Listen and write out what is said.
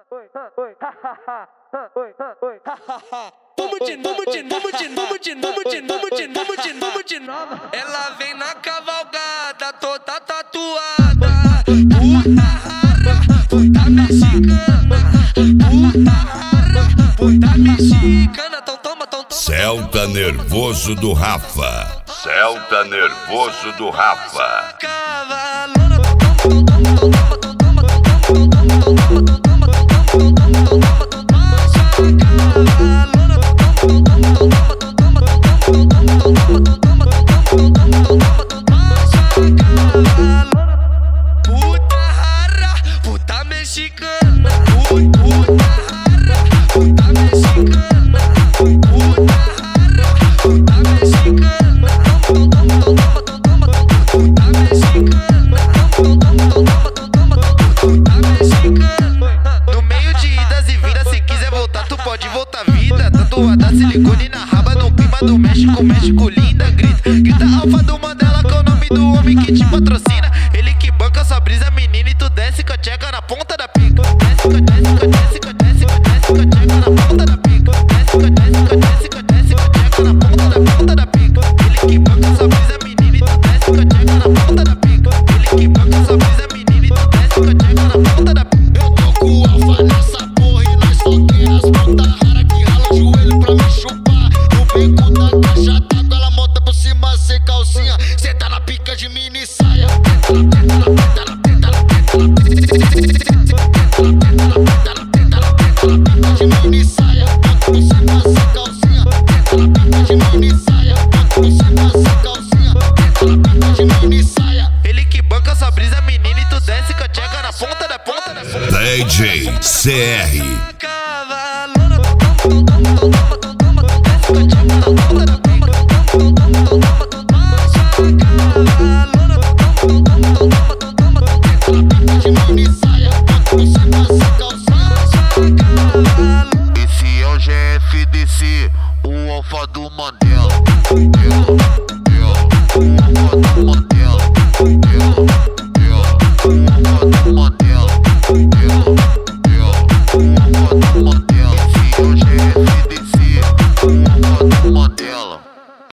Ela vem na cavalgada, toda tatuada. Puta rara, puta mexicana. Puta rara, puta mexicana. Então toma. Celta nervoso do Rafa. Celta nervoso do Rafa. Cavalona. Puta rara, puta mexicana. Puta rara, puta mexicana. Puta rara, puta mexicana. Puta mexicana. Puta mexicana. No meio de idas e vindas, se quiser voltar, tu pode voltar vida. Tatuada silicone na raba, no clima do México linda. Grita alfa do Mandela, que é o nome do homem que te patrocina. Ele que banca sua brisa, menina, e tu desce com a tcheca na ponta da pica. Desce com a tcheca na ponta da pica. Desce com a tcheca na ponta da pica. Ele que banca sua brisa, menina, e tu desce com a tcheca na ponta da pica. Ele que banca sua brisa, menina, e tu desce com a tcheca na ponta da pica. Eu tô com o alfa nessa porra e nós foqueiras puta rara que rala o joelho pra me chupar. No beco da caixa d'água ela monta por cima sem calcinha. Cê tá na pica de mini saia. Ele que banca sua brisa, menina, e tu desce com a tcheca na ponta da ponta. DJ CR. Cavalona. Esse é o GFDC, o alfa do Mandela. O alfa do Mandela.